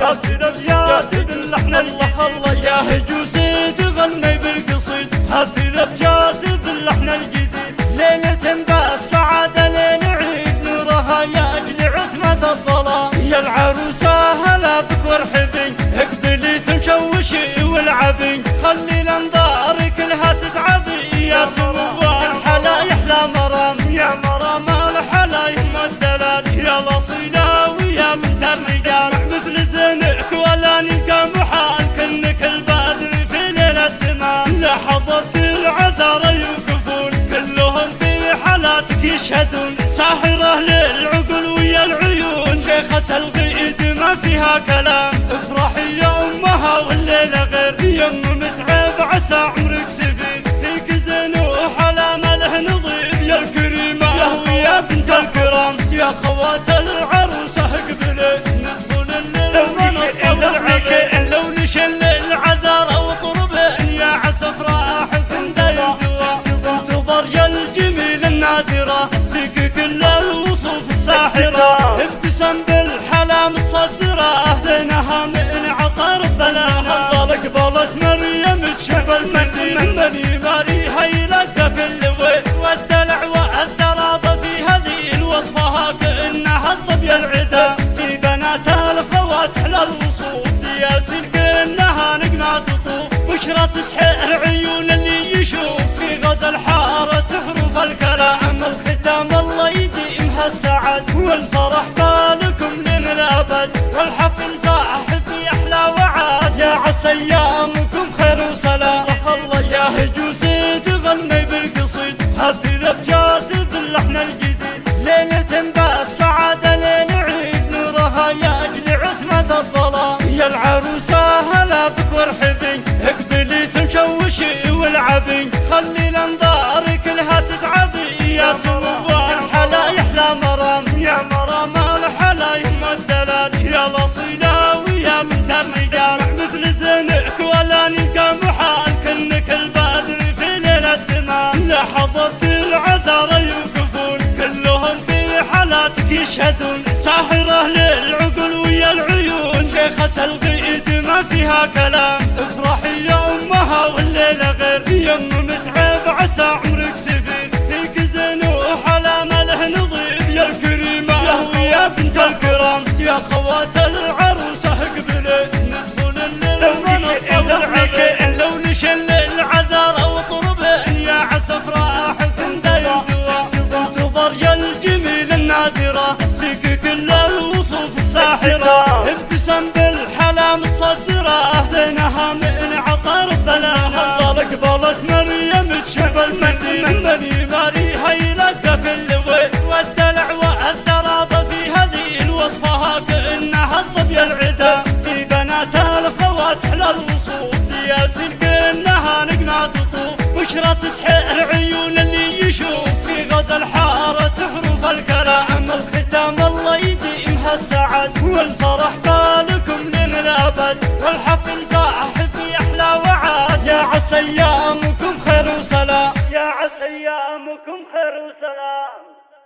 هات الابيات باللحن الله الله يا هجوسي تغني بالقصيد، هات الابيات باللحن الجديد. ليلة بالسعادة ليل عيد نورها يجلي عتمة الظلام، يا العروسة هلا بك وارحبي اقبلي تمشوشي والعبي، خلي الانظار كلها تتعبي يا سمو الحلا يحلى مرام، يا مرام الحلا يهم الدلال، يا الاصيلة ويا بنت الرجال. مثل زينك ولا نلقى محال كنك البدر في ليلة تمام، لا حضرت العذارى يوقفون كلهم في حالاتك يشهدون، ساحرة للعقل ويا العيون شيخة الغيد ما فيها كلام. افرحي يا امها والليلة غير يم متعب عسى عمرك سفيد، فيك زين وحلا ما له نظير يا الكريمة يا بنت الكرام. يا خوات العروسة اقبلي ندخل الليل ونصب العبي، لو نشل العذارى وطربين يا عسف راحكم دايم دوا، انتظر يا الجميل النادرة فيك كل الوصوف الساحرة، ابتسم بالحلا متصدرة زينها من عطر بلاها، حضر قبلت مريم تشب المدين بني ماري هيلك كل وين، والدلع والدرابة في هذه الوصفة كأنها الظبي العدا، في بنات الخوات حلى الوصوف ياسين كأنها نقمة تطوف، بشرة تسحر عيون اللي يشوف في غزل حارة حروف الكلام. الختام الله يديمها السعد والفرح بالكم للأبد، والحفل زاحف أحلى وعاد يا عسى أيامكم خير وسلام. الله يا هجوسي تغني بالقصيد، هات الابيات باللحن الجديد. ليلة بالسعادة ليل عيد نورها يجلي عتمة الظلام، يا العروسة هلا بك وارحبي اقبلي تمشوشي والعبي، خلي الانظار كلها تتعبي يا سمو الحلا يحلى مرام، يا مرام الحلا يهم الدلال، يا الاصيلة ويا بنت الرجال. مثل زينك ولا نلقى محال كنك البدر في ليلة تمام، لا حضرت العذارى يوقفون كلهم في حالاتك يشهدون، ساحرة للعقل ويا العيون شيخة الغيد ما فيها كلام. افرحي يا امها والليلة غير يم متعب عسى عمرك سفيد، فيك زين وحلا ما له نظير يا الكريمة يا بنت الكرام. يا خوات العروسة اقبلي ندخل الليل ونصب العبي، لو نشل العذارى وطربين يا عسف راحكم دايم دوا، انتظر يا الجميل النادرة فيك كل الوصوف الساحرة، ابتسم بالحلا متصدرة زينها من عطر بلاها، حضر قبلت مريم تشب المدين بني ماري هيلك كل وين، والدلع والدرابة في هذه الوصفة كأنها الظبي العدا، في بنات الخوات حلى الوصوف ياسين كأنها نقمة تطوف، بشرة تسحر عيون اللي يشوف في غزل حارة حروف الكلام. الختام الله يديمها السعد والفرح بالكم للأبد، والحفل زاحف أحلى وعاد يا عسى أيامكم خير وسلام، يا عسى أيامكم خير وسلام.